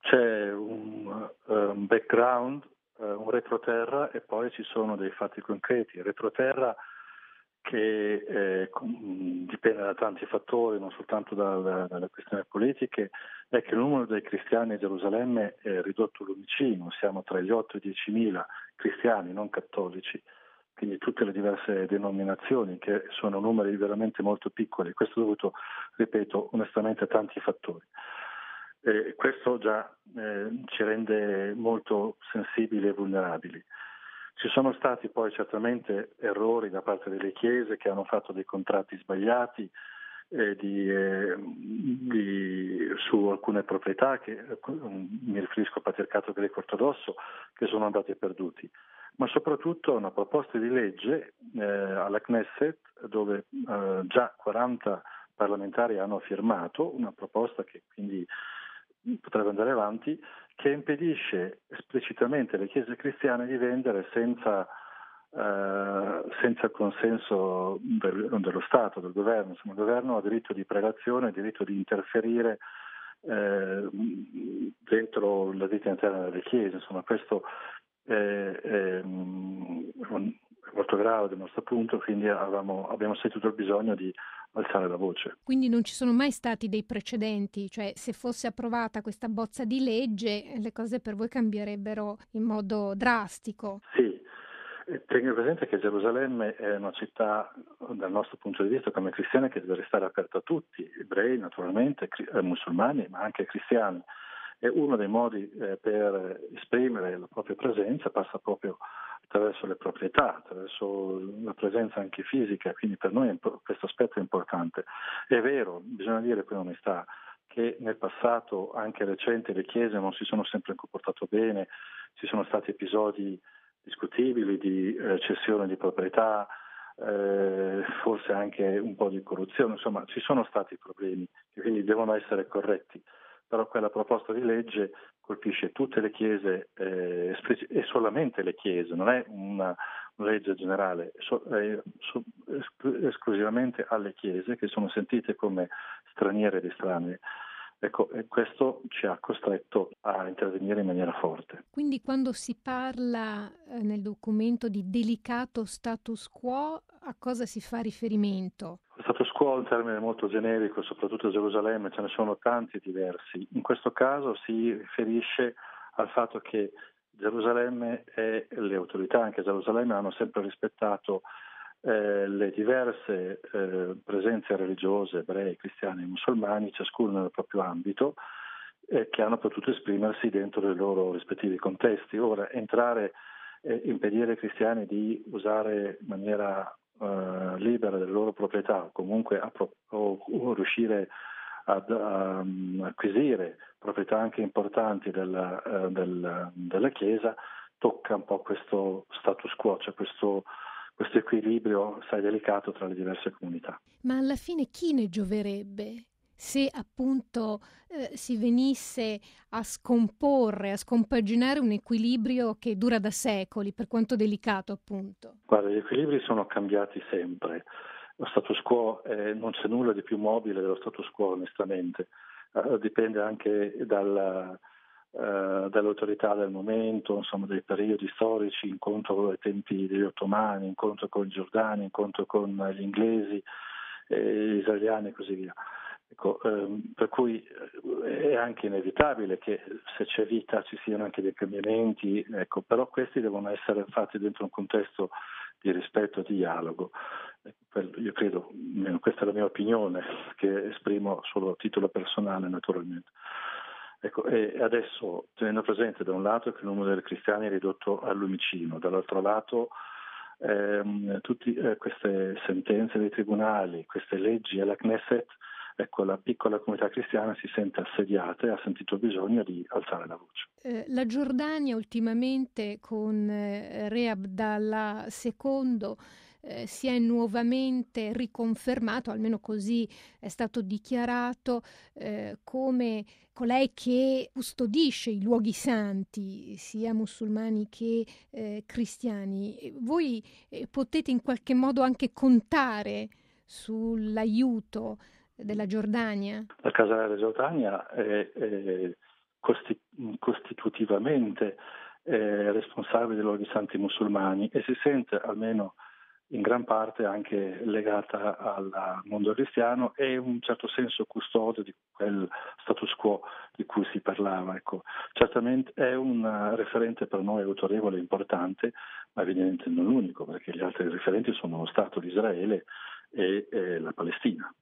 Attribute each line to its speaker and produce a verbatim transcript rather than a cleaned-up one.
Speaker 1: C'è un, uh, un background, uh, un retroterra e poi ci sono dei fatti concreti. Il retroterra che eh, dipende da tanti fattori, non soltanto dalle, dalle questioni politiche, è che il numero dei cristiani a Gerusalemme è ridotto all'unicino, siamo tra gli otto e i diecimila cristiani, non cattolici, quindi tutte le diverse denominazioni, che sono numeri veramente molto piccoli. Questo è dovuto, ripeto, onestamente a tanti fattori. E questo già eh, ci rende molto sensibili e vulnerabili. Ci sono stati poi certamente errori da parte delle chiese che hanno fatto dei contratti sbagliati eh, di, eh, di, su alcune proprietà, che, eh, mi riferisco al patriarcato greco-ortodosso, che sono andati perduti. Ma soprattutto una proposta di legge eh, alla Knesset, dove eh, già quaranta parlamentari hanno firmato, una proposta che quindi potrebbe andare avanti, che impedisce esplicitamente alle chiese cristiane di vendere senza, eh, senza il consenso del, dello Stato, del governo. Insomma, il governo ha diritto di prelazione, ha diritto di interferire eh, dentro la vita interna delle chiese. Insomma, questo è, è, è molto grave dal nostro punto, quindi avevamo, abbiamo sentito il bisogno di alzare la voce.
Speaker 2: Quindi non ci sono mai stati dei precedenti, cioè se fosse approvata questa bozza di legge le cose per voi cambierebbero in modo drastico?
Speaker 1: Sì, tengo presente che Gerusalemme è una città, dal nostro punto di vista come cristiani, che deve restare aperta a tutti, ebrei naturalmente, musulmani, ma anche cristiani. E uno dei modi eh, per esprimere la propria presenza passa proprio attraverso le proprietà, attraverso la presenza anche fisica, quindi per noi questo aspetto è importante. È vero, bisogna dire con onestà che nel passato, anche recente, le chiese non si sono sempre comportate bene, ci sono stati episodi discutibili di eh, cessione di proprietà, eh, forse anche un po' di corruzione, insomma ci sono stati problemi che quindi devono essere corretti. Però quella proposta di legge colpisce tutte le chiese eh, e solamente le chiese, non è una, una legge generale, è esclusivamente alle chiese che sono sentite come straniere ed estranee. Ecco, e questo ci ha costretto a intervenire in maniera forte.
Speaker 2: Quindi quando si parla eh, nel documento di delicato status quo, a cosa si fa riferimento?
Speaker 1: Lo status quo è un termine molto generico, soprattutto a Gerusalemme, ce ne sono tanti diversi. In questo caso si riferisce al fatto che Gerusalemme e le autorità anche a Gerusalemme hanno sempre rispettato eh, le diverse eh, presenze religiose, ebrei, cristiani e musulmani, ciascuno nel proprio ambito, eh, che hanno potuto esprimersi dentro i loro rispettivi contesti. Ora, entrare e impedire ai cristiani di usare in maniera Uh, libera delle loro proprietà o comunque a pro- o, o riuscire ad um, acquisire proprietà anche importanti della, uh, del, della Chiesa, tocca un po' questo status quo, cioè questo, questo equilibrio assai delicato tra le diverse comunità.
Speaker 2: Ma alla fine chi ne gioverebbe se appunto eh, si venisse a scomporre, a scompaginare un equilibrio che dura da secoli, per quanto delicato appunto?
Speaker 1: Guarda, gli equilibri sono cambiati sempre. Lo status quo eh, non c'è nulla di più mobile dello status quo, onestamente. Uh, dipende anche dalla, uh, dall'autorità del momento, insomma, dei periodi storici, incontro con i tempi degli ottomani, incontro con i giordani, incontro con gli inglesi, eh, gli israeliani e così via. Ecco, ehm, per cui è anche inevitabile che se c'è vita ci siano anche dei cambiamenti, ecco, però questi devono essere fatti dentro un contesto di rispetto e di dialogo. Io credo, almeno questa è la mia opinione, che esprimo solo a titolo personale naturalmente. Ecco, e adesso tenendo presente da un lato che il numero dei cristiani è ridotto al lumicino, dall'altro lato ehm, tutte eh, queste sentenze dei tribunali, queste leggi alla Knesset, ecco, la piccola comunità cristiana si sente assediata e ha sentito bisogno di alzare la voce.
Speaker 2: Eh, la Giordania ultimamente con eh, Re Abdallah secondo eh, si è nuovamente riconfermato, almeno così è stato dichiarato, eh, come colei che custodisce i luoghi santi, sia musulmani che eh, cristiani. Voi eh, potete in qualche modo anche contare sull'aiuto della Giordania?
Speaker 1: La Casa della Giordania è, è costi- costitutivamente eh, responsabile dei luoghi santi musulmani e si sente almeno in gran parte anche legata al mondo cristiano e in un certo senso custode di quel status quo di cui si parlava. Ecco, certamente è un referente per noi autorevole e importante, ma evidentemente non l'unico, perché gli altri referenti sono lo Stato di Israele e, e la Palestina.